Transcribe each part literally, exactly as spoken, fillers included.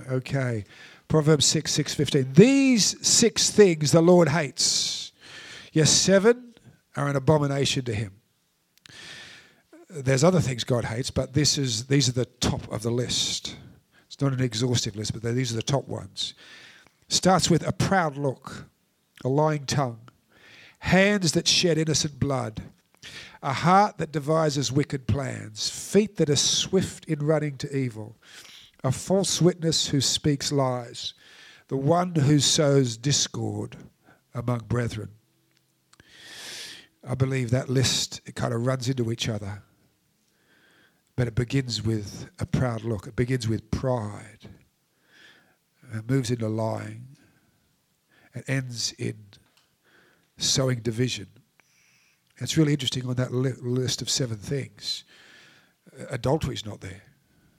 Okay. Proverbs six, six fifteen. These six things the Lord hates. Yes, seven are an abomination to him. There's other things God hates, but this is these are the top of the list. It's not an exhaustive list, but these are the top ones. Starts with a proud look, a lying tongue, hands that shed innocent blood, a heart that devises wicked plans, feet that are swift in running to evil, a false witness who speaks lies, the one who sows discord among brethren. I believe that list, it kind of runs into each other. But it begins with a proud look. It begins with pride. It moves into lying. It ends in sowing division. It's really interesting on that li- list of seven things. Adultery is not there.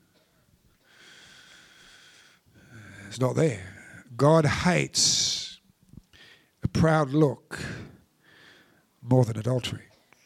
It's not there. God hates a proud look more than adultery.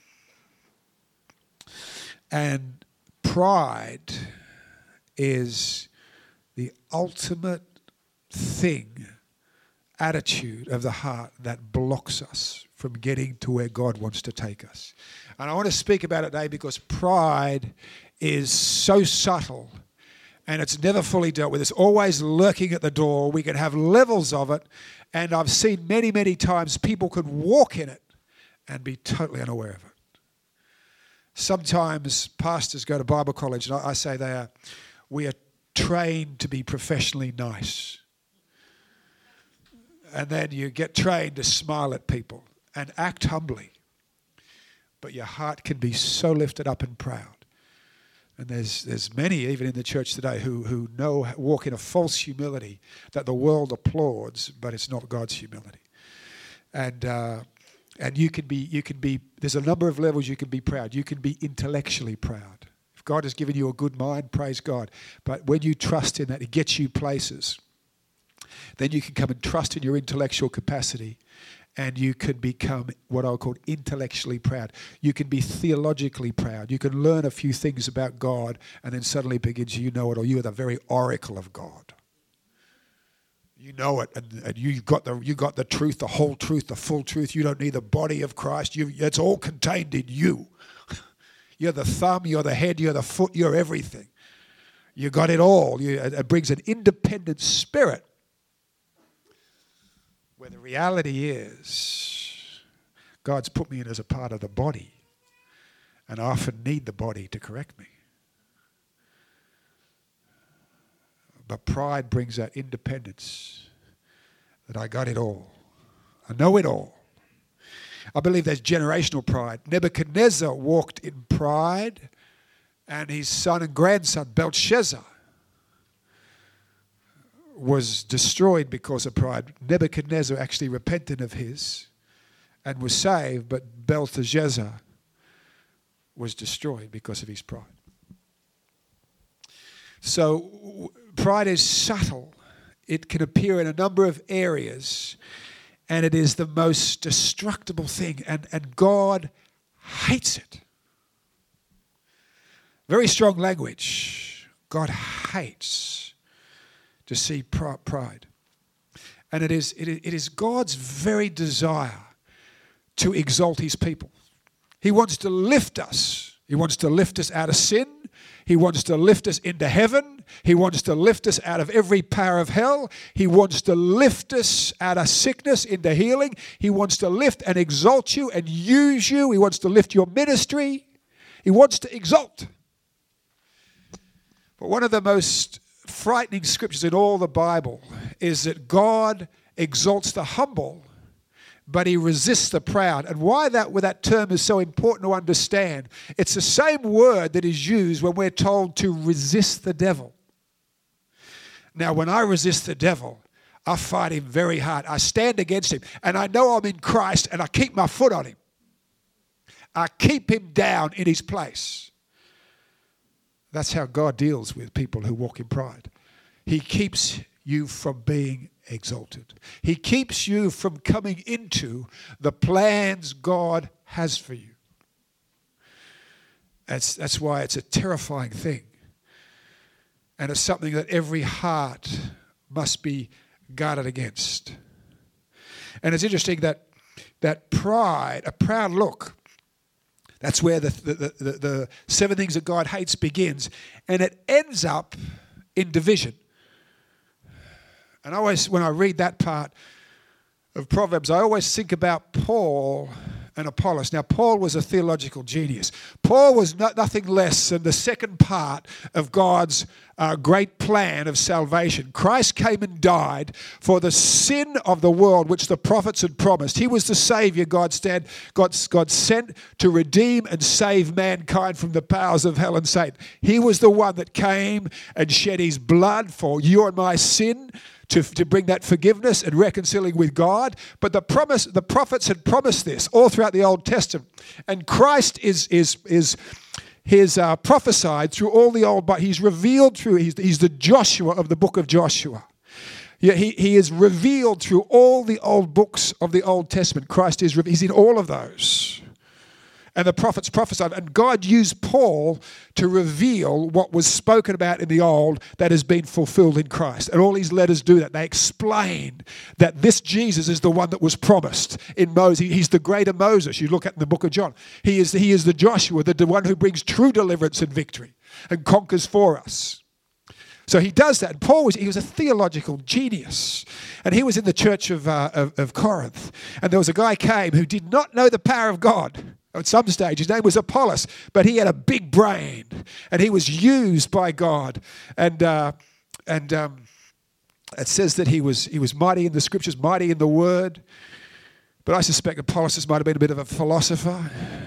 And pride is the ultimate thing, attitude of the heart that blocks us from getting to where God wants to take us. And I want to speak about it today because pride is so subtle and it's never fully dealt with. It's always lurking at the door. We can have levels of it, and I've seen many, many times people could walk in it and be totally unaware of it. Sometimes pastors go to Bible college, and I say they are, we are trained to be professionally nice. And then you get trained to smile at people and act humbly. But your heart can be so lifted up and proud. And there's there's many, even in the church today, who, who know, walk in a false humility that the world applauds, but it's not God's humility. And uh, and you can be, you can be, there's a number of levels you can be proud. You can be intellectually proud. If God has given you a good mind, praise God. But when you trust in that, it gets you places. Then you can come and trust in your intellectual capacity, and you can become what I'll call intellectually proud. You can be theologically proud. You can learn a few things about God, and then suddenly begins, you know it, or you are the very oracle of God. You know it, and, and you got the you got the truth, the whole truth, the full truth. You don't need the body of Christ. You, it's all contained in you. You're the thumb, you're the head, you're the foot, you're everything. You got it all. You, it brings an independent spirit. Where the reality is, God's put me in as a part of the body, and I often need the body to correct me. But pride brings that independence, that I got it all. I know it all. I believe there's generational pride. Nebuchadnezzar walked in pride, and his son and grandson, Belshazzar, was destroyed because of pride. Nebuchadnezzar actually repented of his and was saved, but Belteshazzar was destroyed because of his pride. So pride is subtle. It can appear in a number of areas, and it is the most destructible thing, and, and God hates it. Very strong language. God hates to see pride. And it is, it is, it is God's very desire to exalt his people. He wants to lift us. He wants to lift us out of sin. He wants to lift us into heaven. He wants to lift us out of every power of hell. He wants to lift us out of sickness into healing. He wants to lift and exalt you and use you. He wants to lift your ministry. He wants to exalt. But one of the most frightening scriptures in all the Bible is that God exalts the humble, but he resists the proud. And why that, well, that term is so important to understand, it's the same word that is used when we're told to resist the devil. Now, when I resist the devil, I fight him very hard. I stand against him, and I know I'm in Christ, and I keep my foot on him. I keep him down in his place. That's how God deals with people who walk in pride. He keeps you from being exalted. He keeps you from coming into the plans God has for you. That's, that's why it's a terrifying thing. And it's something that every heart must be guarded against. And it's interesting that that pride, a proud look, that's where the the, the, the seven things that God hates begins. And it ends up in division. And I always, when I read that part of Proverbs, I always think about Paul and Apollos. Now, Paul was a theological genius. Paul was no, nothing less than the second part of God's uh, great plan of salvation. Christ came and died for the sin of the world, which the prophets had promised. He was the Savior God, stand, God, God sent to redeem and save mankind from the powers of hell and Satan. He was the one that came and shed his blood for your and my sin, To, to bring that forgiveness and reconciling with God. But the promise, the prophets had promised this all throughout the Old Testament. And Christ is is is his uh, prophesied through all the old, but he's revealed through, he's, he's the Joshua of the book of Joshua. Yeah, he, he is revealed through all the old books of the Old Testament. Christ is, he's in all of those. And the prophets prophesied. And God used Paul to reveal what was spoken about in the old that has been fulfilled in Christ. And all these letters do that. They explain that this Jesus is the one that was promised in Moses. He's the greater Moses you look at in the book of John. He is, he is the Joshua, the, the one who brings true deliverance and victory and conquers for us. So he does that. And Paul was, he was a theological genius. And he was in the church of, uh, of, of Corinth. And there was a guy came who did not know the power of God. At some stage, his name was Apollos, but he had a big brain, and he was used by God. And uh, and um, it says that he was he was mighty in the scriptures, mighty in the word. But I suspect Apollos might have been a bit of a philosopher.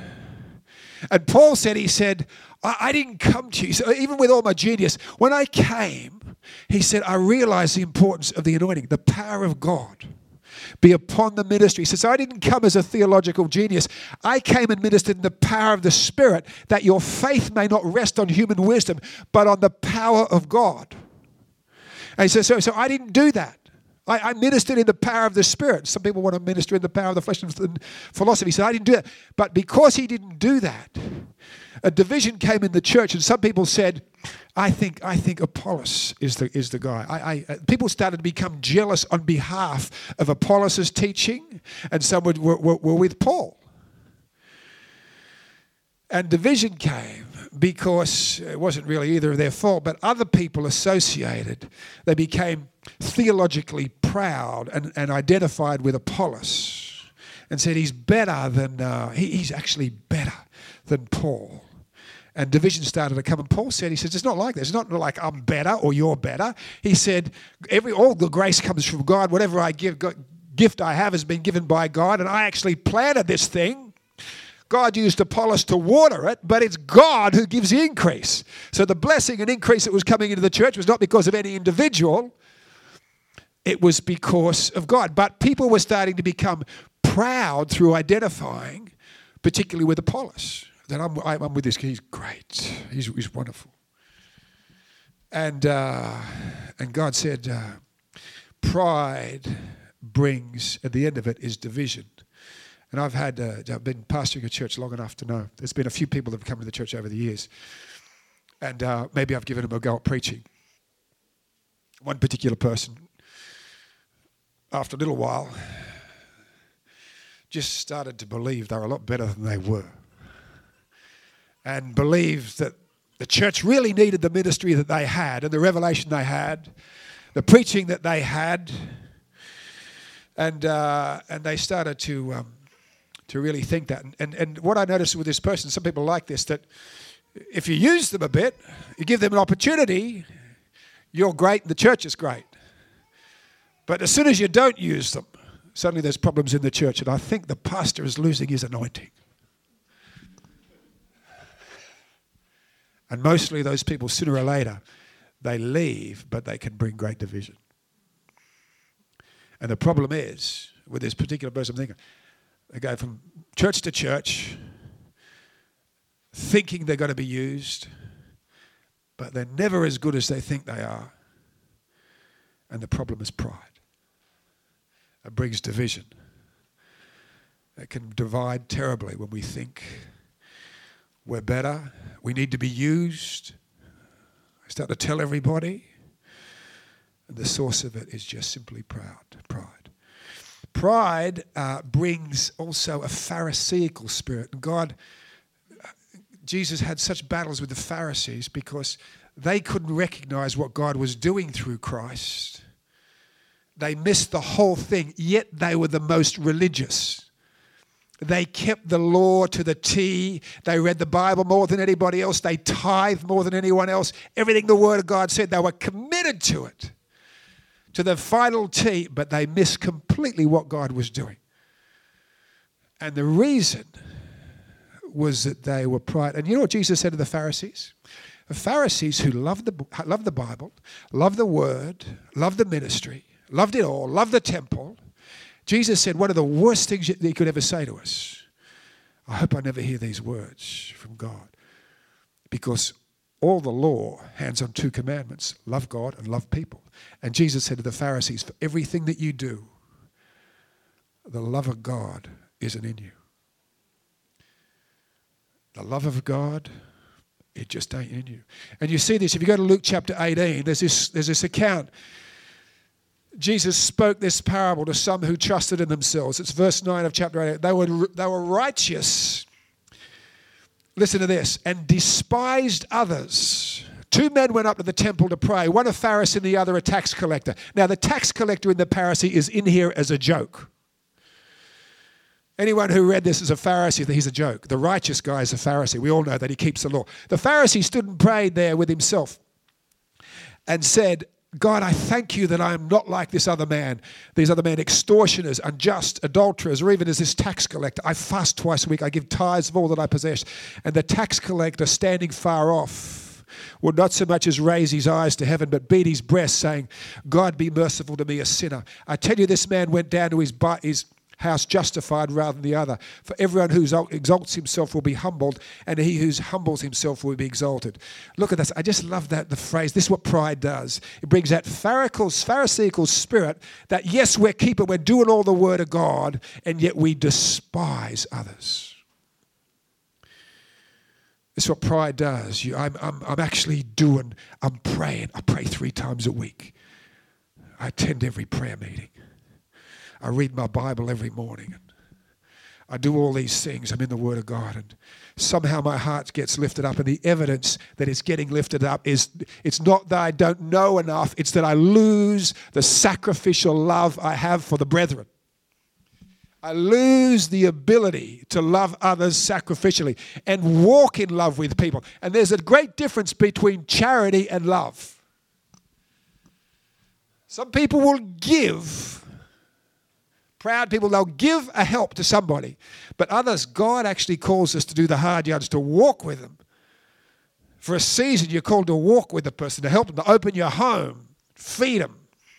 And Paul said, he said, I, I didn't come to you. So even with all my genius, when I came, he said, I realized the importance of the anointing, the power of God be upon the ministry. He says, I didn't come as a theological genius. I came and ministered in the power of the Spirit, that your faith may not rest on human wisdom, but on the power of God. And he says, so, so I didn't do that. I, I ministered in the power of the Spirit. Some people want to minister in the power of the flesh and philosophy. He said, I didn't do that. But because he didn't do that, a division came in the church, and some people said, I think I think Apollos is the is the guy. I, I people started to become jealous on behalf of Apollos' teaching, and some were, were, were with Paul. And division came because it wasn't really either of their fault, but other people associated. They became theologically proud and, and identified with Apollos, and said he's better than uh, he, he's actually better than Paul. And division started to come. And Paul said, he says, it's not like this. It's not like I'm better or you're better. He said, every all the grace comes from God. Whatever I give, God, gift I have has been given by God. And I actually planted this thing. God used Apollos to water it, but it's God who gives the increase. So the blessing and increase that was coming into the church was not because of any individual. It was because of God. But people were starting to become proud through identifying, particularly with Apollos. That I'm, I'm with this. He's great. He's, he's wonderful. And uh, and God said, uh, pride brings, at the end of it, is division. And I've had, uh, I've been pastoring a church long enough to know. There's been a few people that have come to the church over the years. And uh, maybe I've given them a go at preaching. One particular person, after a little while, just started to believe they were a lot better than they were. And believed that the church really needed the ministry that they had and the revelation they had, the preaching that they had. And uh, and they started to um, to really think that. And, and and what I noticed with this person, some people like this, that if you use them a bit, you give them an opportunity, you're great and the church is great. But as soon as you don't use them, suddenly there's problems in the church. And I think the pastor is losing his anointing. And mostly those people, sooner or later, they leave, but they can bring great division. And the problem is, with this particular person, I'm thinking, they go from church to church, thinking they're going to be used, but they're never as good as they think they are. And the problem is pride. It brings division. It can divide terribly when we think we're better. We need to be used. They start to tell everybody. And the source of it is just simply proud, pride. Pride uh, brings also a Pharisaical spirit. And God, Jesus had such battles with the Pharisees because they couldn't recognize what God was doing through Christ. They missed the whole thing, yet they were the most religious. They kept the law to the T. They read the Bible more than anybody else. They tithed more than anyone else. Everything the Word of God said, they were committed to it, to the final T, but they missed completely what God was doing. And the reason was that they were pride. And you know what Jesus said to the Pharisees? The Pharisees who loved the, loved the Bible, loved the Word, loved the ministry, loved it all, loved the temple. Jesus said one of the worst things that he could ever say to us, I hope I never hear these words from God. Because all the law hands on two commandments, love God and love people. And Jesus said to the Pharisees, for everything that you do, the love of God isn't in you. The love of God, it just ain't in you. And you see this, if you go to Luke chapter eighteen, there's this, there's this account. Jesus spoke this parable to some who trusted in themselves. It's verse nine of chapter eight. They were, they were righteous. Listen to this. And despised others. Two men went up to the temple to pray. One a Pharisee and the other a tax collector. Now the tax collector in the Pharisee is in here as a joke. Anyone who read this as a Pharisee, he's a joke. The righteous guy is a Pharisee. We all know that he keeps the law. The Pharisee stood and prayed there with himself and said, God, I thank you that I am not like this other man, these other men, extortioners, unjust, adulterers, or even as this tax collector. I fast twice a week. I give tithes of all that I possess. And the tax collector, standing far off, would not so much as raise his eyes to heaven, but beat his breast, saying, God, be merciful to me, a sinner. I tell you, this man went down to his, his house justified rather than the other. For everyone who exalts himself will be humbled, and he who humbles himself will be exalted. Look at this. I just love that, the phrase. This is what pride does. It brings that Pharisaical spirit that, yes, we're keeping, we're doing all the word of God, and yet we despise others. This is what pride does. You, I'm, I'm, I'm actually doing, I'm praying. I pray three times a week. I attend every prayer meeting. I read my Bible every morning. And I do all these things. I'm in the Word of God. And somehow my heart gets lifted up. And the evidence that it's getting lifted up is it's not that I don't know enough. It's that I lose the sacrificial love I have for the brethren. I lose the ability to love others sacrificially and walk in love with people. And there's a great difference between charity and love. Some people will give. Proud people, they'll give a help to somebody. But others, God actually calls us to do the hard yards, to walk with them. For a season, you're called to walk with the person, to help them, to open your home, feed them.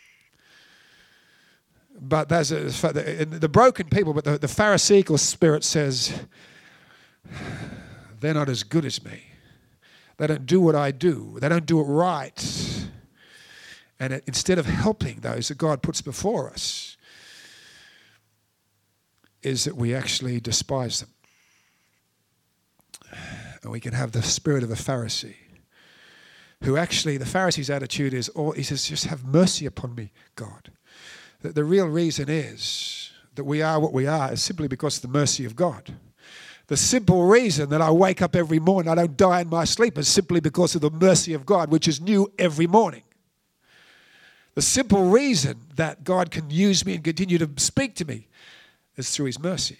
But there's a, the broken people, but the, the Pharisaical spirit says, they're not as good as me. They don't do what I do. They don't do it right. And it, instead of helping those that God puts before us, is that we actually despise them. And we can have the spirit of a Pharisee, who actually, the Pharisee's attitude is, all, he says, just have mercy upon me, God. The, the real reason is that we are what we are is simply because of the mercy of God. The simple reason that I wake up every morning, I don't die in my sleep, is simply because of the mercy of God, which is new every morning. The simple reason that God can use me and continue to speak to me is through his mercy.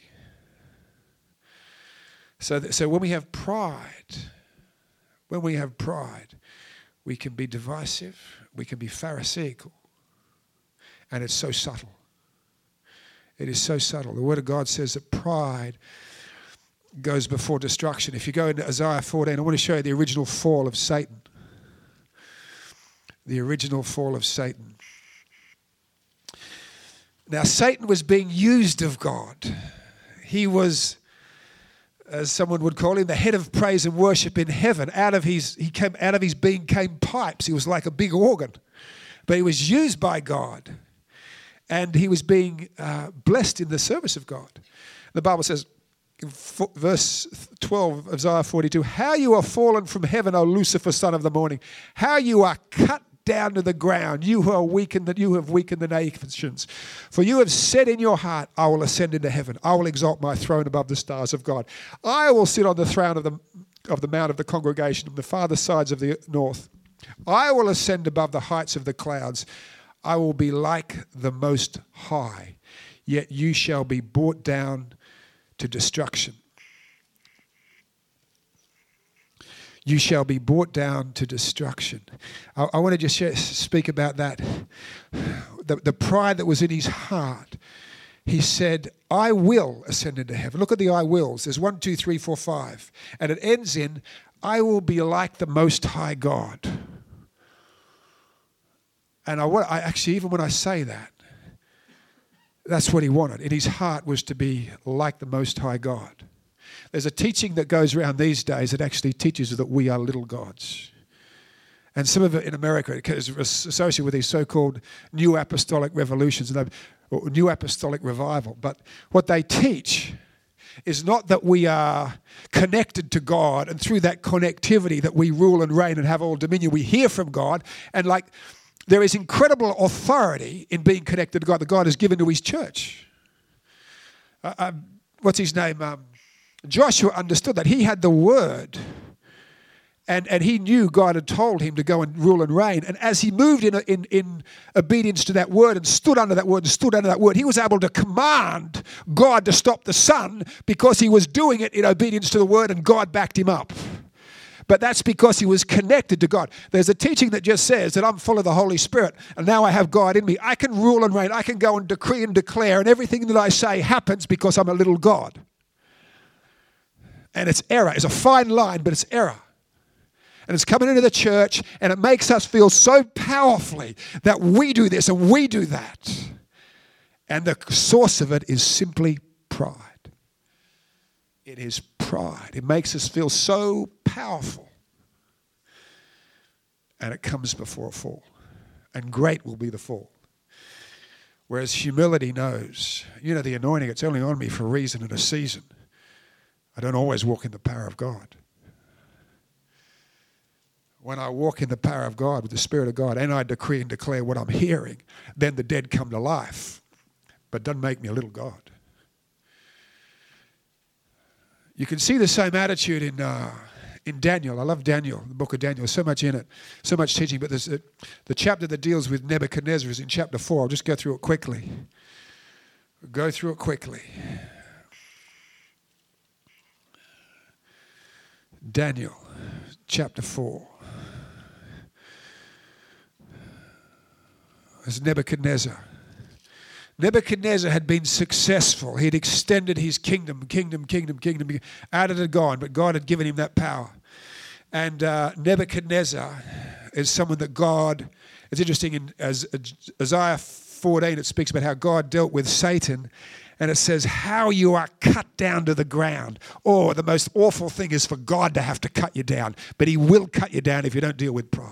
So, that, so when we have pride, when we have pride, we can be divisive, we can be Pharisaical, and it's so subtle. It is so subtle. The Word of God says that pride goes before destruction. If you go into Isaiah fourteen, I want to show you the original fall of Satan. The original fall of Satan. Now, Satan was being used of God. He was, as someone would call him, the head of praise and worship in heaven. Out of his, he came out of his being came pipes. He was like a big organ, but he was used by God, and he was being uh, blessed in the service of God. The Bible says, verse twelve of Isaiah forty-two, how you are fallen from heaven, O Lucifer, son of the morning. How you are cut down to the ground, you who are weakened, that you have weakened the nations. For you have said in your heart, I will ascend into heaven. I will exalt my throne above the stars of God. I will sit on the throne of the, of the mount of the congregation, on the farther sides of the north. I will ascend above the heights of the clouds. I will be like the Most High, yet you shall be brought down to destruction. You shall be brought down to destruction. I, I want to just share, speak about that. The, the pride that was in his heart. He said, I will ascend into heaven. Look at the I wills. There's one, two, three, four, five. And it ends in, I will be like the Most High God. And I, I actually, even when I say that, that's what he wanted. In his heart was to be like the Most High God. There's a teaching that goes around these days that actually teaches that we are little gods. And some of it in America is associated with these so-called New Apostolic Revolutions, or New Apostolic Revival. But what they teach is not that we are connected to God, and through that connectivity that we rule and reign and have all dominion. We hear from God, and like there is incredible authority in being connected to God that God has given to his church. Uh, um, what's his name? Um, Joshua understood that. He had the word, and, and he knew God had told him to go and rule and reign. And as he moved in, in, in obedience to that word and stood under that word and stood under that word, he was able to command God to stop the sun because he was doing it in obedience to the word, and God backed him up. But that's because he was connected to God. There's a teaching that just says that I'm full of the Holy Spirit and now I have God in me. I can rule and reign. I can go and decree and declare, and everything that I say happens because I'm a little God. And it's error. It's a fine line, but it's error. And it's coming into the church, and it makes us feel so powerfully that we do this and we do that. And the source of it is simply pride. It is pride. It makes us feel so powerful. And it comes before a fall. And great will be the fall. Whereas humility knows, you know, the anointing, it's only on me for a reason and a season. I don't always walk in the power of God. When I walk in the power of God, with the Spirit of God, and I decree and declare what I'm hearing, then the dead come to life. But doesn't make me a little God. You can see the same attitude in uh, in Daniel. I love Daniel, the book of Daniel. So much in it, so much teaching. But there's a, the chapter that deals with Nebuchadnezzar is in chapter four. I'll just go through it quickly. Go through it quickly. Daniel, chapter four. There's Nebuchadnezzar. Nebuchadnezzar had been successful. He had extended his kingdom, kingdom, kingdom, kingdom. Out it had gone, but God had given him that power. And uh, Nebuchadnezzar is someone that God, it's interesting, in as, Isaiah fourteen, it speaks about how God dealt with Satan. And it says, how you are cut down to the ground. Oh, the most awful thing is for God to have to cut you down. But he will cut you down if you don't deal with pride.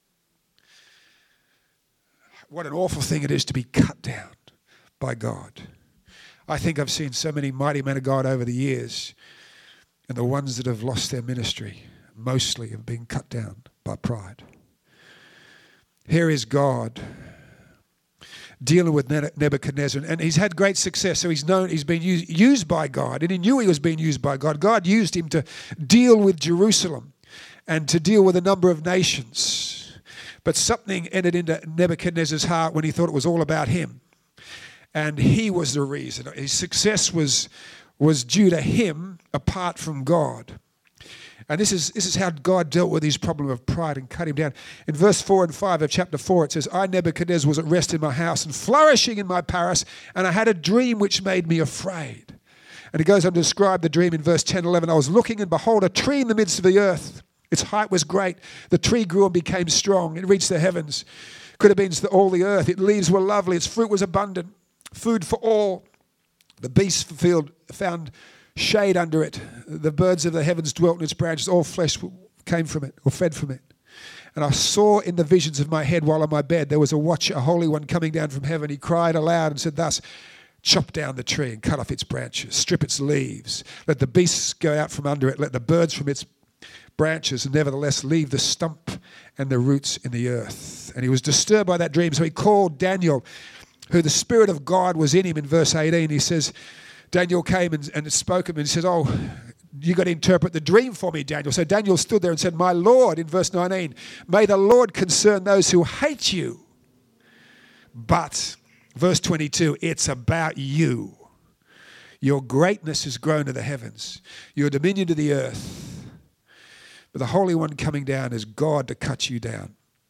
What an awful thing it is to be cut down by God. I think I've seen so many mighty men of God over the years, and the ones that have lost their ministry mostly have been cut down by pride. Here is God dealing with Nebuchadnezzar, and he's had great success. So he's known, he's been used, used by God, and he knew he was being used by God. God used him to deal with Jerusalem and to deal with a number of nations. But something entered into Nebuchadnezzar's heart when he thought it was all about him. And he was the reason. His success was, was due to him apart from God. And this is this is how God dealt with his problem of pride and cut him down. In verse four and five of chapter four, it says, I, Nebuchadnezzar, was at rest in my house and flourishing in my palace, and I had a dream which made me afraid. And he goes on to describe the dream in verse ten and eleven. I was looking, and behold, a tree in the midst of the earth. Its height was great. The tree grew and became strong. It reached the heavens. Could have been all the earth. Its leaves were lovely. Its fruit was abundant. Food for all. The beasts of the field found shade under it. The birds of the heavens dwelt in its branches. All flesh came from it, or fed from it. And I saw in the visions of my head while on my bed, there was a watcher, a holy one coming down from heaven. He cried aloud and said thus, chop down the tree and cut off its branches, strip its leaves. Let the beasts go out from under it. Let the birds from its branches, and nevertheless leave the stump and the roots in the earth. And he was disturbed by that dream. So he called Daniel, who the Spirit of God was in him. In verse eighteen, he says, Daniel came and, and spoke to him and he says, oh, you got to interpret the dream for me, Daniel. So Daniel stood there and said, my Lord, in verse nineteen, may the Lord concern those who hate you. But, verse twenty-two, it's about you. Your greatness has grown to the heavens, your dominion to the earth. But the Holy One coming down is God to cut you down.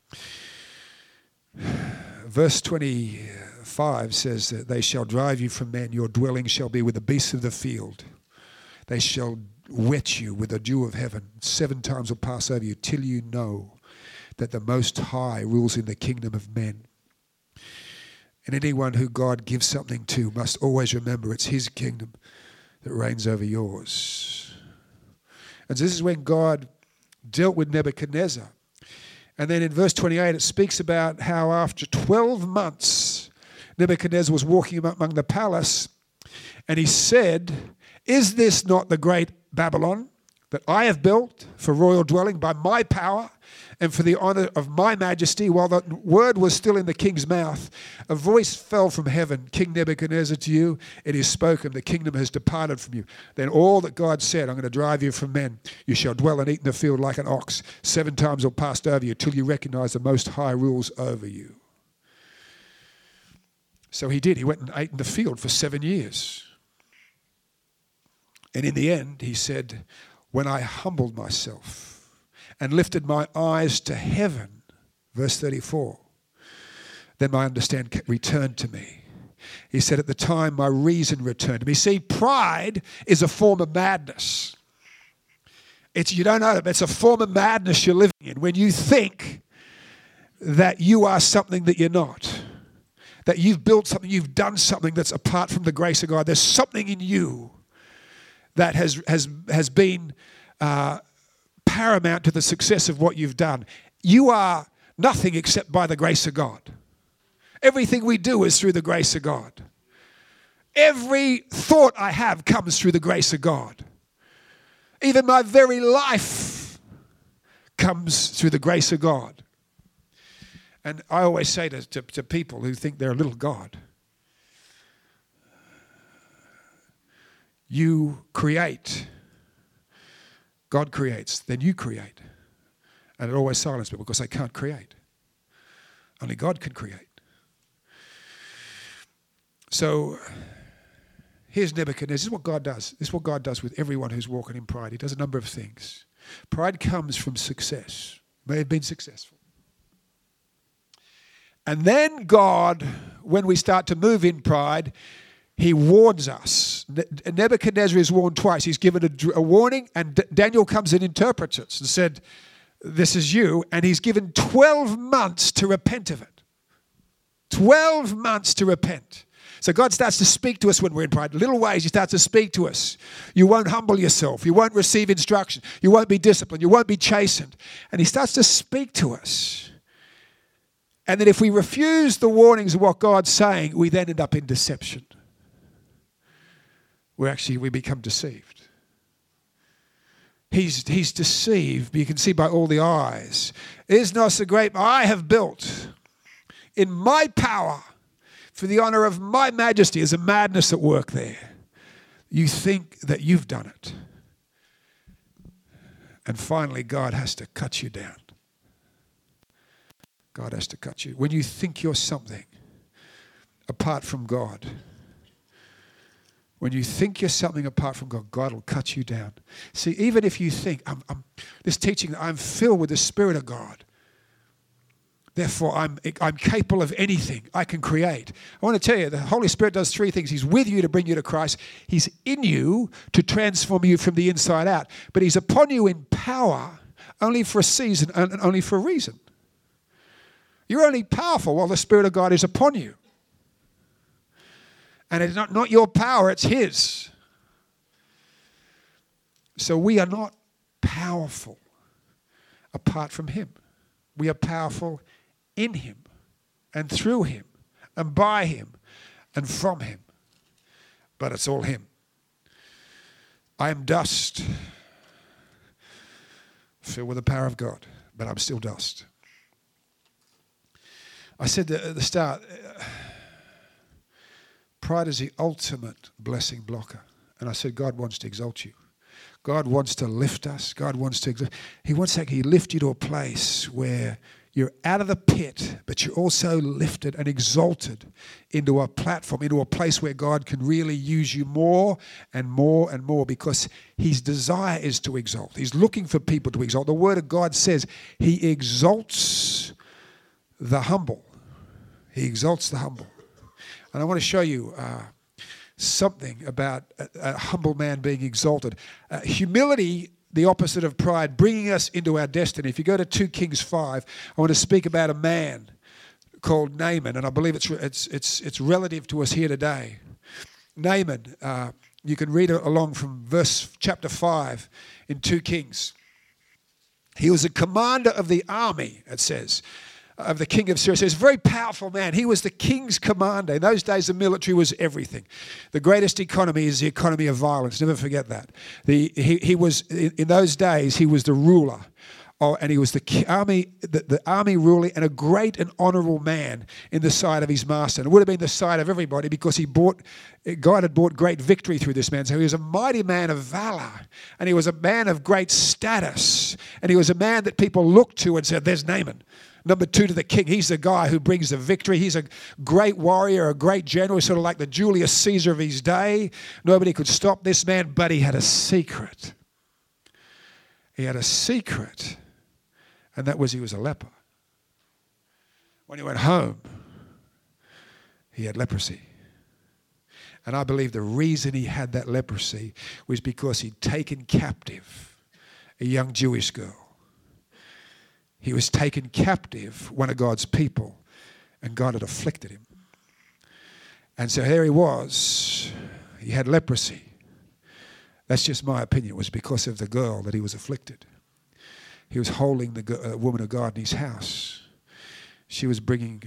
Verse twenty-five says that they shall drive you from men. Your dwelling shall be with the beasts of the field. They shall wet you with the dew of heaven. Seven times will pass over you till you know that the Most High rules in the kingdom of men. And anyone who God gives something to must always remember it's his kingdom that reigns over yours. And this is when God dealt with Nebuchadnezzar. And then in verse twenty-eight, it speaks about how after twelve months, Nebuchadnezzar was walking among the palace, and he said, is this not the great Babylon that I have built for royal dwelling by my power and for the honor of my majesty? While the word was still in the king's mouth, a voice fell from heaven, King Nebuchadnezzar, to you it is spoken, the kingdom has departed from you. Then all that God said, I'm going to drive you from men. You shall dwell and eat in the field like an ox. Seven times will pass over you till you recognize the Most High rules over you. So he did. He went and ate in the field for seven years. And in the end, he said, when I humbled myself and lifted my eyes to heaven, verse thirty-four, then my understanding returned to me. He said, at the time, my reason returned to me. See, pride is a form of madness. It's, you don't know it, but it's a form of madness you're living in when you think that you are something that you're not, that you've built something, you've done something that's apart from the grace of God. There's something in you that has has has been uh, paramount to the success of what you've done. You are nothing except by the grace of God. Everything we do is through the grace of God. Every thought I have comes through the grace of God. Even my very life comes through the grace of God. And I always say to, to, to people who think they're a little God, you create, God creates, then you create. And it always silences people because they can't create. Only God can create. So here's Nebuchadnezzar. This is what God does. This is what God does with everyone who's walking in pride. He does a number of things. Pride comes from success. May have been successful. And then God, when we start to move in pride, he warns us. Nebuchadnezzar is warned twice. He's given a, a warning, and D- Daniel comes and interprets it and said, this is you. And he's given twelve months to repent of it. twelve months to repent. So God starts to speak to us when we're in pride. Little ways he starts to speak to us. You won't humble yourself. You won't receive instruction. You won't be disciplined. You won't be chastened. And he starts to speak to us. And then if we refuse the warnings of what God's saying, we then end up in deception. We actually, we become deceived. He's, he's deceived, but you can see by all the eyes. Is not so great I have built in my power for the honor of my majesty. There's a madness at work there. You think that you've done it. And finally, God has to cut you down. God has to cut you. When you think you're something apart from God, when you think you're something apart from God, God will cut you down. See, even if you think, I'm, I'm this teaching, I'm filled with the Spirit of God, therefore I'm, I'm capable of anything, I can create. I want to tell you, the Holy Spirit does three things. He's with you to bring you to Christ. He's in you to transform you from the inside out. But he's upon you in power only for a season and only for a reason. You're only powerful while the Spirit of God is upon you. And it's not, not your power, it's his. So we are not powerful apart from him. We are powerful in him and through him and by him and from him. but it's all him. I am dust, filled with the power of God, but I'm still dust. I said at the start, pride is the ultimate blessing blocker. And I said, God wants to exalt you. God wants to lift us. God wants to exalt. He wants to actually lift you to a place where you're out of the pit, but you're also lifted and exalted into a platform, into a place where God can really use you more and more and more, because his desire is to exalt. He's looking for people to exalt. The word of God says he exalts the humble. He exalts the humble. And I want to show you uh, something about a, a humble man being exalted. Uh, humility, the opposite of pride, bringing us into our destiny. If you go to Second Kings five, I want to speak about a man called Naaman, and I believe it's it's it's it's relative to us here today. Naaman, uh, you can read along from verse chapter five in Second Kings. He was a commander of the army, it says, of the king of Syria. So he's a very powerful man. He was the king's commander. In those days, the military was everything. The greatest economy is the economy of violence. Never forget that. The, he, he was, in, in those days, he was the ruler. Oh, and he was the army, the, the army ruler, and a great and honourable man in the sight of his master. And it would have been the sight of everybody, because he bought, God had brought great victory through this man. So he was a mighty man of valour, and he was a man of great status, and he was a man that people looked to and said, "There's Naaman." Number two to the king. He's the guy who brings the victory. He's a great warrior, a great general, sort of like the Julius Caesar of his day. Nobody could stop this man, but he had a secret. He had a secret, and that was he was a leper. When he went home, he had leprosy. And I believe the reason he had that leprosy was because he'd taken captive a young Jewish girl. He was taken captive, one of God's people, and God had afflicted him. And so here he was. He had leprosy. That's just my opinion. It was because of the girl that he was afflicted. He was holding the uh, woman of God in his house. She was bringing,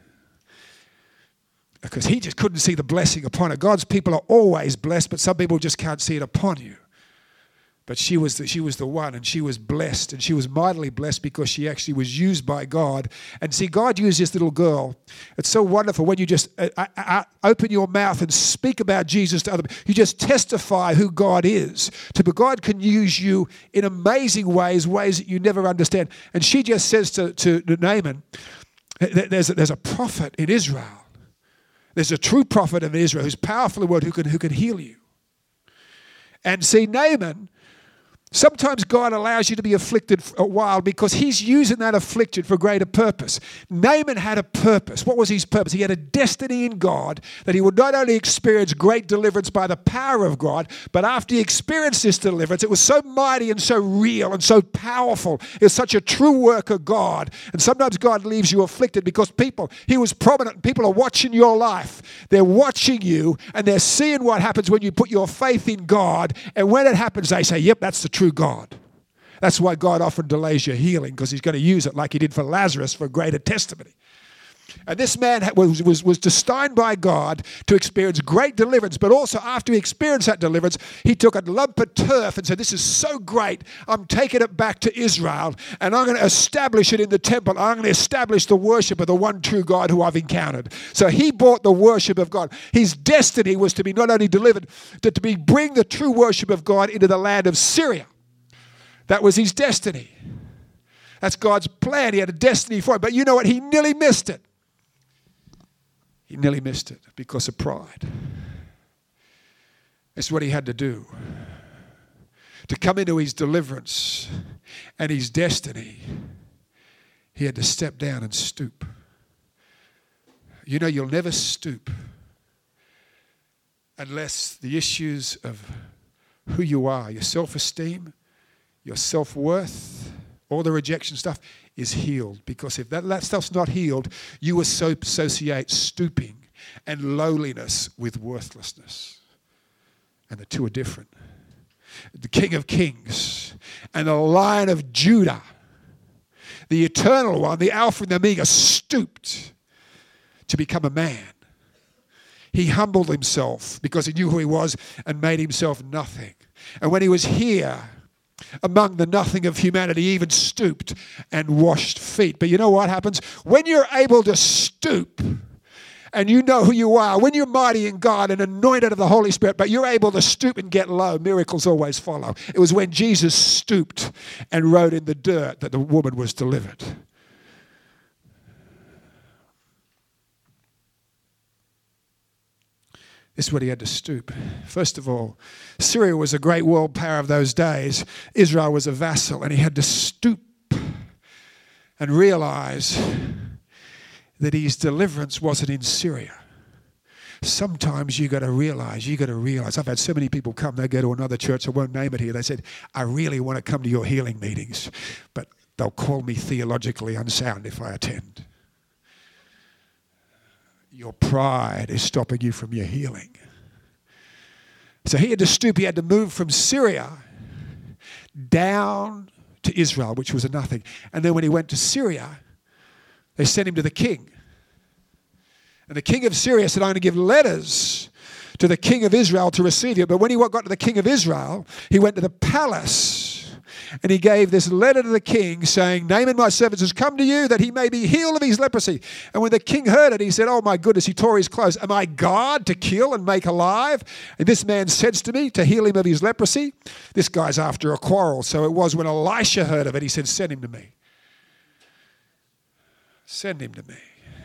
because he just couldn't see the blessing upon her. God's people are always blessed, but some people just can't see it upon you. But she was the, she was the one, and she was blessed, and she was mightily blessed because she actually was used by God. And see, God used this little girl. It's so wonderful when you just uh, uh, open your mouth and speak about Jesus to other people. You just testify who God is. To, but God can use you in amazing ways, ways that you never understand. And she just says to, to Naaman, there's a, there's a prophet in Israel. There's a true prophet in Israel who's powerful in the word, who can, who can heal you. And see, Naaman, sometimes God allows you to be afflicted for a while because he's using that affliction for greater purpose. Naaman had a purpose. What was his purpose? He had a destiny in God that he would not only experience great deliverance by the power of God, but after he experienced this deliverance, it was so mighty and so real and so powerful. It was such a true work of God. And sometimes God leaves you afflicted because people, he was prominent. People are watching your life. They're watching you, and they're seeing what happens when you put your faith in God. And when it happens, they say, yep, that's the truth. True God. That's why God often delays your healing, because he's going to use it like he did for Lazarus for greater testimony. And this man was, was, was destined by God to experience great deliverance, but also after he experienced that deliverance, he took a lump of turf and said, this is so great, I'm taking it back to Israel, and I'm going to establish it in the temple. I'm going to establish the worship of the one true God who I've encountered. So he brought the worship of God. His destiny was to be not only delivered, but to be bring the true worship of God into the land of Syria. That was his destiny. That's God's plan. He had a destiny for it. But you know what? He nearly missed it. He nearly missed it because of pride. It's what he had to do. To come into his deliverance and his destiny, he had to step down and stoop. You know, you'll never stoop unless the issues of who you are, your self-esteem, your self-worth, all the rejection stuff is healed. Because if that, that stuff's not healed, you associate stooping and lowliness with worthlessness. And the two are different. The King of Kings and the Lion of Judah, the eternal one, the Alpha and the Omega, stooped to become a man. he humbled himself because he knew who he was and made himself nothing. And when he was here, among the nothing of humanity, he even stooped and washed feet. But you know what happens? When you're able to stoop and you know who you are, when you're mighty in God and anointed of the Holy Spirit, but you're able to stoop and get low, miracles always follow. It was when Jesus stooped and wrote in the dirt that the woman was delivered. This is what he had to stoop. First of all, Syria was a great world power of those days. Israel was a vassal, and he had to stoop and realize that his deliverance wasn't in Syria. Sometimes you got to realize, you got to realize. I've had so many people come, they go to another church, I won't name it here. They said, I really want to come to your healing meetings, but they'll call me theologically unsound if I attend. Your pride is stopping you from your healing. So he had to stoop, he had to move from Syria down to Israel, which was a nothing. And then when he went to Syria, they sent him to the king. And the king of Syria said, I'm going to give letters to the king of Israel to receive you. But when he got to the king of Israel, he went to the palace and he gave this letter to the king saying, Naaman, my servant, has come to you that he may be healed of his leprosy. And when the king heard it, he said, oh my goodness, he tore his clothes. Am I God to kill and make alive? And this man says to me to heal him of his leprosy. This guy's after a quarrel. So it was when Elisha heard of it, he said, send him to me. Send him to me.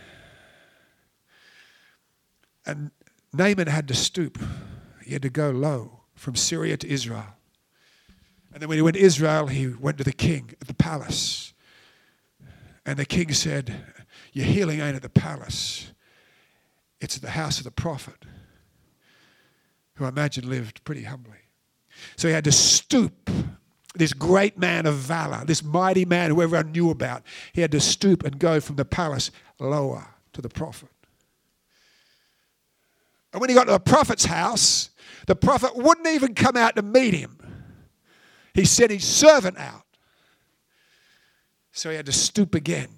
And Naaman had to stoop. He had to go low from Syria to Israel. And then when he went to Israel, he went to the king at the palace. And the king said, your healing ain't at the palace. It's at the house of the prophet, who I imagine lived pretty humbly. So he had to stoop. This great man of valor, this mighty man who everyone knew about, he had to stoop and go from the palace lower to the prophet. And when he got to the prophet's house, the prophet wouldn't even come out to meet him. He sent his servant out. So he had to stoop again.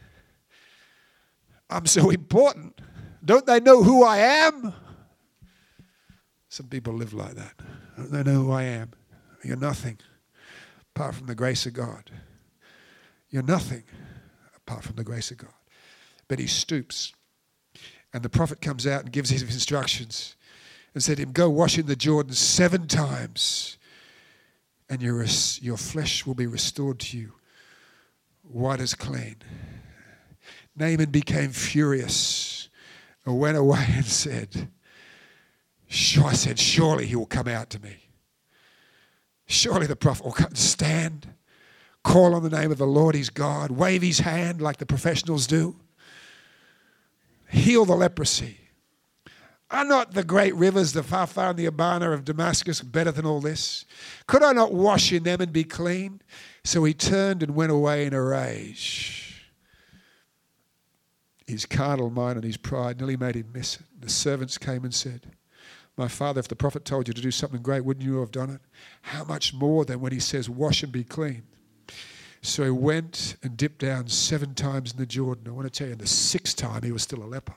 I'm so important. Don't they know who I am? Some people live like that. Don't they know who I am? You're nothing apart from the grace of God. You're nothing apart from the grace of God. But he stoops. And the prophet comes out and gives his instructions and said to him, go wash in the Jordan seven times and your, your flesh will be restored to you, white as clean. Naaman became furious and went away and said, I said, surely he will come out to me. Surely the prophet will stand, call on the name of the Lord his God, wave his hand like the professionals do, heal the leprosy. Are not the great rivers, the Pharpar and the Abana of Damascus, better than all this? Could I not wash in them and be clean? So he turned and went away in a rage. His carnal mind and his pride nearly made him miss it. The servants came and said, my father, if the prophet told you to do something great, wouldn't you have done it? How much more than when he says, wash and be clean? So he went and dipped down seven times in the Jordan. I want to tell you, the sixth time he was still a leper.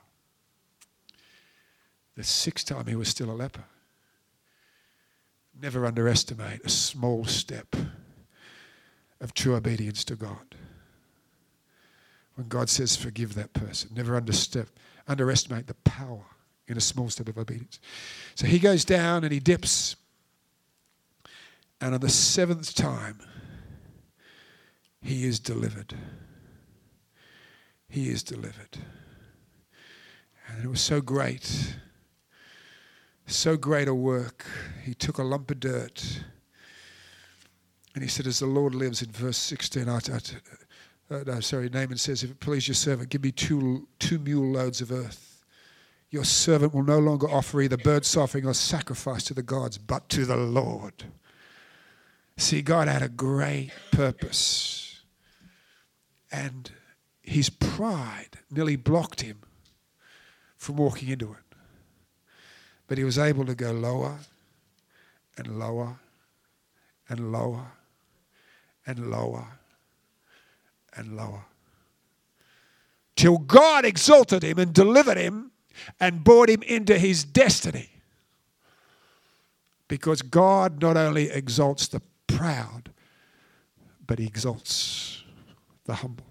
The sixth time he was still a leper. Never underestimate a small step of true obedience to God. When God says forgive that person, never understep, underestimate the power in a small step of obedience. So he goes down and he dips. And on the seventh time, he is delivered. He is delivered. And it was so great. So great a work. He took a lump of dirt. And he said, as the Lord lives, in verse sixteen, I, I, uh, no, sorry, Naaman says, if it please your servant, give me two, two mule loads of earth. Your servant will no longer offer either burnt offering or sacrifice to the gods, but to the Lord. See, God had a great purpose. And his pride nearly blocked him from walking into it. But he was able to go lower and lower and lower and lower and lower. Till God exalted him and delivered him and brought him into his destiny. Because God not only exalts the proud, but he exalts the humble.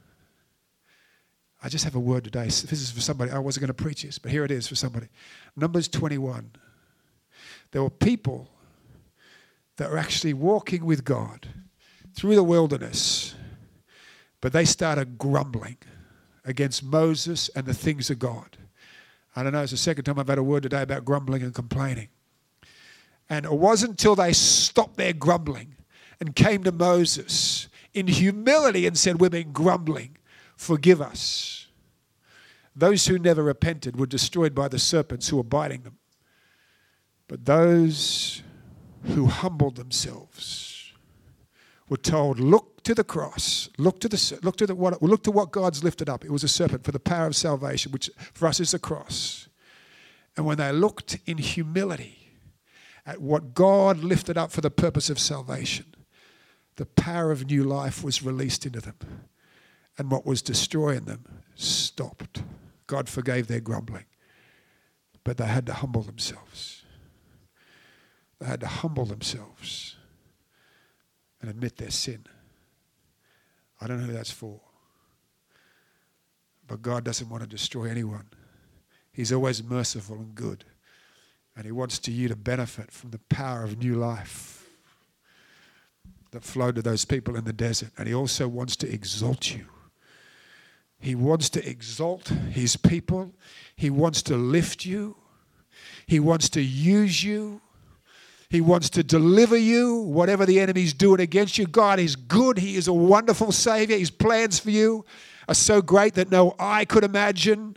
I just have a word today. This is for somebody. I wasn't going to preach this, but here it is for somebody. Numbers twenty-one. There were people that were actually walking with God through the wilderness, but they started grumbling against Moses and the things of God. I don't know, it's the second time I've had a word today about grumbling and complaining. And it wasn't until they stopped their grumbling and came to Moses in humility and said, we've been grumbling, forgive us. Those who never repented were destroyed by the serpents who were biting them. But those who humbled themselves were told, look to the cross, look to the look to the what look to what God's lifted up. It was a serpent for the power of salvation, which for us is the cross. And when they looked in humility at what God lifted up for the purpose of salvation, the power of new life was released into them. And what was destroying them stopped. God forgave their grumbling. But they had to humble themselves. They had to humble themselves and admit their sin. I don't know who that's for. But God doesn't want to destroy anyone. He's always merciful and good. And he wants to you to benefit from the power of new life that flowed to those people in the desert. And he also wants to exalt you. He wants to exalt his people. He wants to lift you. He wants to use you. He wants to deliver you, whatever the enemy's doing against you. God is good. He is a wonderful Savior. His plans for you are so great that no eye could imagine.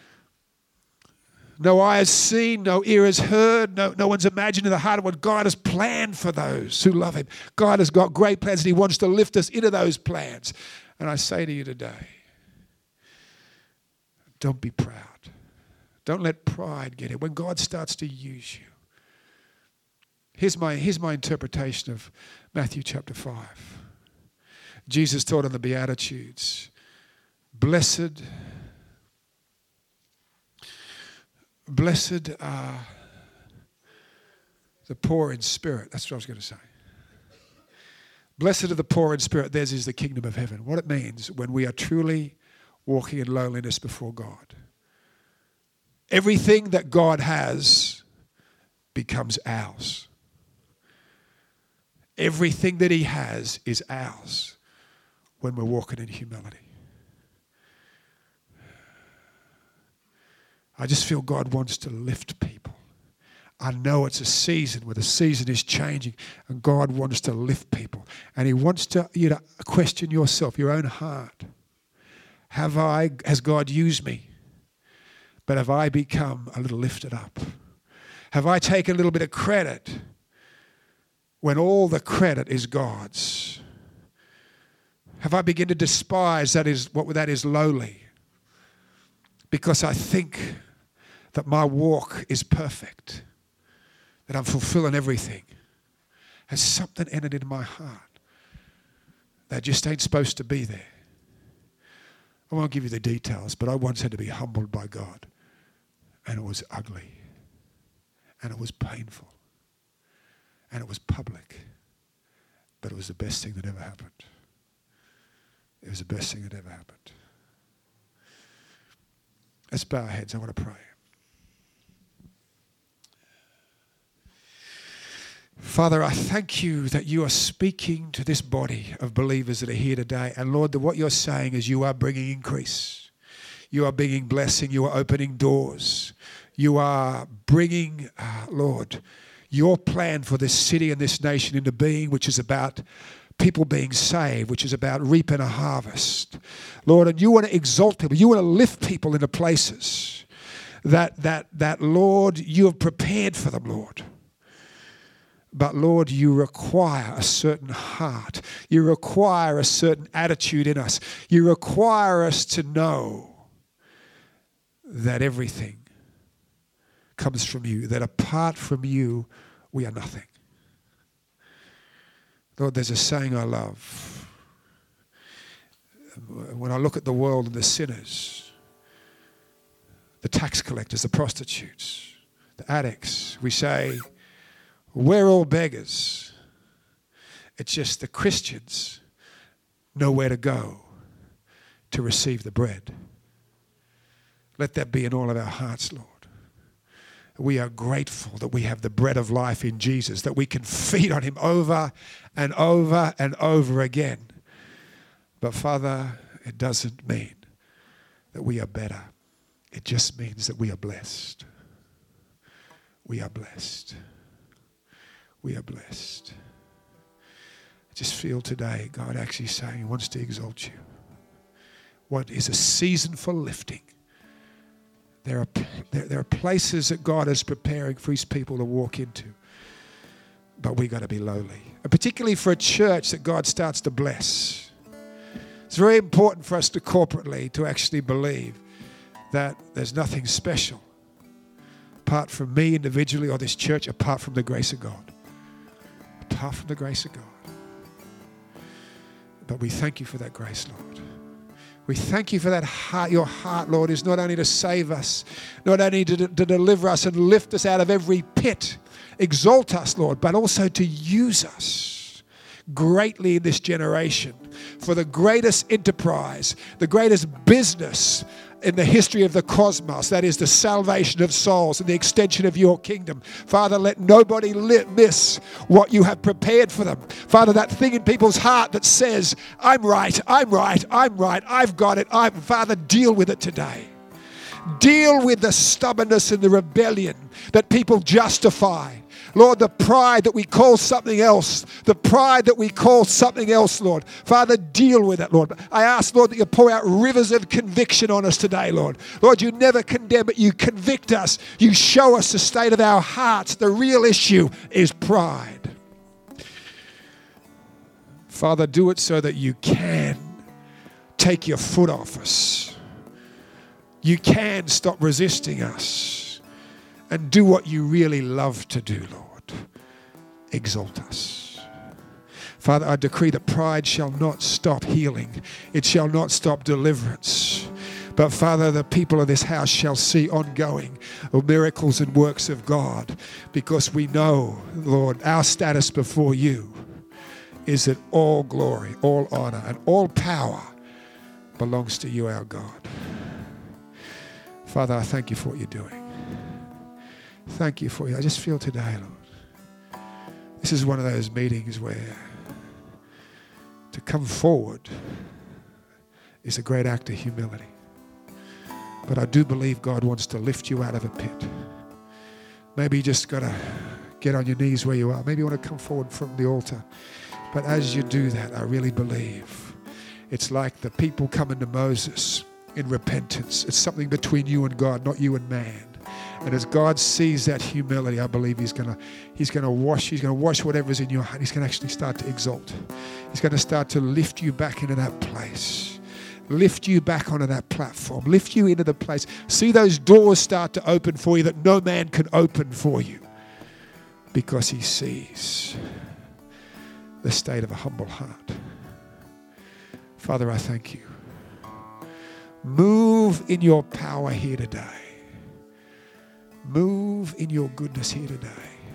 No eye has seen, no ear has heard, no, no one's imagined in the heart of what God has planned for those who love him. God has got great plans and he wants to lift us into those plans. And I say to you today, don't be proud. Don't let pride get in. When God starts to use you, Here's my, here's my interpretation of Matthew chapter five. Jesus taught on the Beatitudes. Blessed, blessed are the poor in spirit. That's what I was going to say. Blessed are the poor in spirit. Theirs is the kingdom of heaven. What it means when we are truly walking in lowliness before God. Everything that God has becomes ours. Everything that he has is ours when we're walking in humility. I just feel God wants to lift people. I know it's a season where the season is changing and God wants to lift people. And he wants to, you to question yourself, your own heart. Have I, has God used me? But have I become a little lifted up? Have I taken a little bit of credit when all the credit is God's? Have I begun to despise that is what that is lowly? Because I think that my walk is perfect, that I'm fulfilling everything. Has something entered into my heart that just ain't supposed to be there? I won't give you the details, but I once had to be humbled by God, and it was ugly, and it was painful. And it was public. But it was the best thing that ever happened. It was the best thing that ever happened. Let's bow our heads. I want to pray. Father, I thank you that you are speaking to this body of believers that are here today. And Lord, that what you're saying is you are bringing increase. You are bringing blessing. You are opening doors. You are bringing, uh, Lord, your plan for this city and this nation into being, which is about people being saved, which is about reaping a harvest. Lord, and you want to exalt people. You want to lift people into places that, that, that Lord, you have prepared for them, Lord. But Lord, you require a certain heart. You require a certain attitude in us. You require us to know that everything comes from you, that apart from you, we are nothing. Lord, there's a saying I love. When I look at the world and the sinners, the tax collectors, the prostitutes, the addicts. We say, we're all beggars. It's just the Christians know where to go to receive the bread. Let that be in all of our hearts, Lord. We are grateful that we have the bread of life in Jesus, that we can feed on him over and over and over again. But Father, it doesn't mean that we are better. It just means that we are blessed. We are blessed. We are blessed. I just feel today God actually saying he wants to exalt you. What is a season for lifting. There are, there, there are places that God is preparing for his people to walk into. But we got to be lowly. And particularly for a church that God starts to bless. It's very important for us to corporately to actually believe that there's nothing special apart from me individually or this church, apart from the grace of God. Apart from the grace of God. But we thank you for that grace, Lord. We thank you for that heart. Your heart, Lord, is not only to save us, not only to, to deliver us and lift us out of every pit, exalt us, Lord, but also to use us greatly in this generation for the greatest enterprise, the greatest business in the history of the cosmos, that is the salvation of souls and the extension of your kingdom. Father, let nobody li- miss what you have prepared for them. Father, that thing in people's heart that says, I'm right, I'm right, I'm right, I've got it. I'm, Father, deal with it today. Deal with the stubbornness and the rebellion that people justify. Lord, the pride that we call something else, the pride that we call something else, Lord. Father, deal with it, Lord. I ask, Lord, that you pour out rivers of conviction on us today, Lord. Lord, you never condemn, but you convict us. You show us the state of our hearts. The real issue is pride. Father, do it so that you can take your foot off us. You can stop resisting us and do what you really love to do, Lord. Exalt us. Father, I decree that pride shall not stop healing. It shall not stop deliverance. But Father, the people of this house shall see ongoing miracles and works of God, because we know, Lord, our status before you is that all glory, all honor, and all power belongs to you, our God. Father, I thank you for what you're doing. Thank you for you. I just feel today, Lord, this is one of those meetings where to come forward is a great act of humility. But I do believe God wants to lift you out of a pit. Maybe you just got to get on your knees where you are. Maybe you want to come forward from the altar. But as you do that, I really believe it's like the people coming to Moses in repentance. It's something between you and God, not you and man. And as God sees that humility, I believe He's gonna He's gonna wash, He's gonna wash whatever's in your heart. He's gonna actually start to exalt. He's gonna start to lift you back into that place. Lift you back onto that platform. Lift you into the place. See those doors start to open for you that no man can open for you. Because He sees the state of a humble heart. Father, I thank you. Move in your power here today. Move in your goodness here today.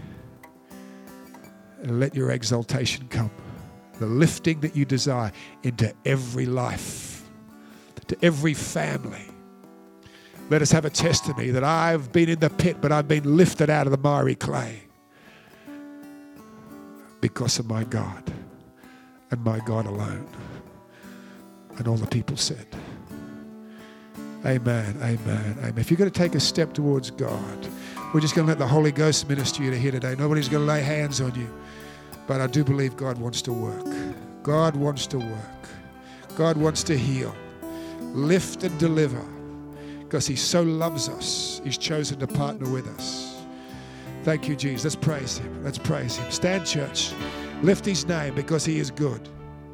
And let your exaltation come. The lifting that you desire into every life, to every family. Let us have a testimony that I've been in the pit, but I've been lifted out of the miry clay because of my God and my God alone. And all the people said, amen, amen, amen. If you're going to take a step towards God, we're just going to let the Holy Ghost minister you to here today. Nobody's going to lay hands on you. But I do believe God wants to work. God wants to work. God wants to heal, lift and deliver, because He so loves us. He's chosen to partner with us. Thank you, Jesus. Let's praise Him. Let's praise Him. Stand, church. Lift His name because He is good.